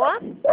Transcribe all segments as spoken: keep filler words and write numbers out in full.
Alô?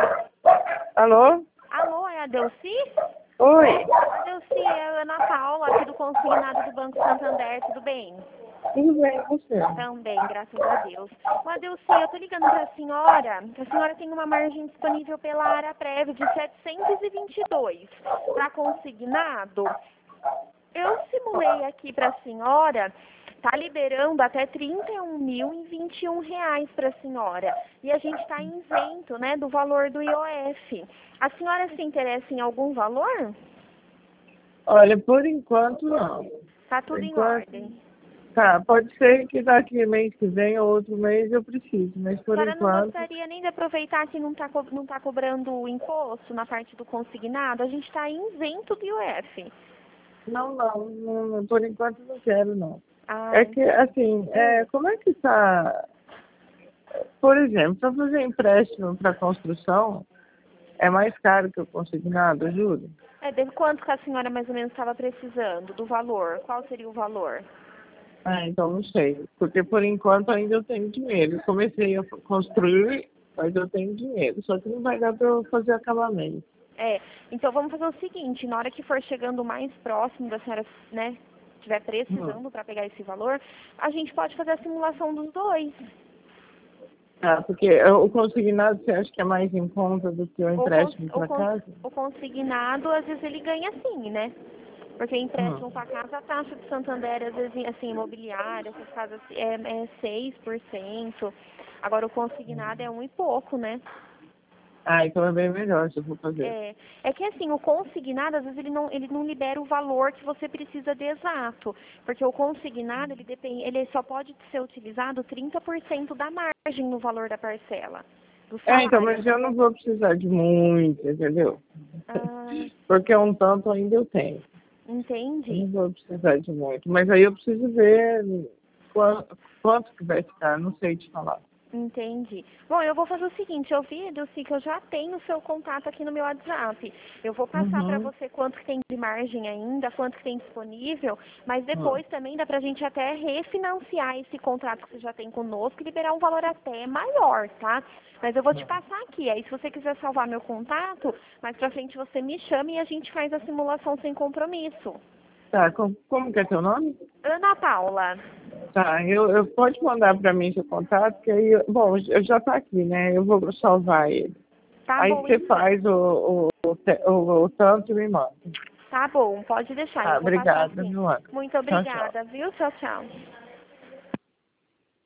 Alô? Alô, é a Delci? Oi, A Delci, é a Ana Paula, aqui do Consignado do Banco Santander, tudo bem? tudo bem com você? Também, graças a Deus. Ô, Adelci, eu tô ligando pra senhora, que a senhora tem uma margem disponível pela área prévia de setecentos e vinte e dois para consignado. Eu simulei aqui pra senhora, tá liberando até trinta e um mil e vinte e um reais pra senhora. E a gente tá isento, né, do valor do I O F. A senhora se interessa em algum valor? Olha, por enquanto não. Tá Por tudo em enquanto, ordem. tá, pode ser que daqui mês que vem ou outro mês eu precise, mas A por senhora não enquanto, gostaria nem de aproveitar que não está não tá cobrando o imposto na parte do consignado? A gente está isento do I O F. não, não, não, não, por enquanto não quero não. Ah, É que, assim, é, como é que tá, por exemplo, para fazer empréstimo para construção, é mais caro que o consignado, juro? é, de quanto que a senhora mais ou menos estava precisando do valor? Qual seria o valor? Ah, então não sei, porque por enquanto ainda eu tenho dinheiro. Eu comecei a construir, mas eu tenho dinheiro, só que não vai dar para eu fazer acabamento. É, então vamos fazer o seguinte, na hora que for chegando mais próximo da senhora, né, estiver Hum. precisando para pegar esse valor, a gente pode fazer a simulação dos dois. Ah, porque eh, o consignado você acha que é mais em conta do que o O, cons, empréstimo o, para cons, casa? o consignado, às vezes ele ganha sim, né? Porque Hum. empréstimo para casa, a taxa de Santander, às vezes, assim, imobiliária, essas casas, é, é seis por cento. Agora, o consignado é um e pouco, né? Ah, então é bem melhor se eu for fazer. É, é que, assim, o consignado, às vezes, ele não, ele não libera o valor que você precisa de exato. Porque o consignado, ele, depende, ele só pode ser utilizado trinta por cento da margem no valor da parcela, do É, então, salário. mas eu não vou precisar de muito, entendeu? Ah, Porque um tanto ainda eu tenho. Eu entendi. não vou precisar de muito. Mas aí eu preciso ver quanto, quanto que vai ficar, não sei te falar. Entendi. Bom, eu vou fazer o seguinte, eu vi, Dulce, que eu já tenho o seu contato aqui no meu WhatsApp. Eu vou passar para Uhum. você quanto que tem de margem ainda, quanto que tem disponível, mas Hum. depois também dá para a gente até refinanciar esse contrato que você já tem conosco e liberar um valor até maior, tá? Mas eu vou te passar aqui, aí se você quiser salvar meu contato, mais pra frente você me chama e a gente faz a simulação sem compromisso. Tá, com, como que é teu nome? Ana Paula. Tá, eu, eu pode mandar para mim seu contato, que aí, eu- bom, eu já tá aqui, né? Eu vou salvar ele. Tá Aí bom, você então. faz o, o, o, te- o, o tanto e me manda. Tá bom, pode deixar, Tá, eu vou passar obrigada, assim. meu Ana. Muito Tchau, tchau. obrigada, viu? Tchau, tchau.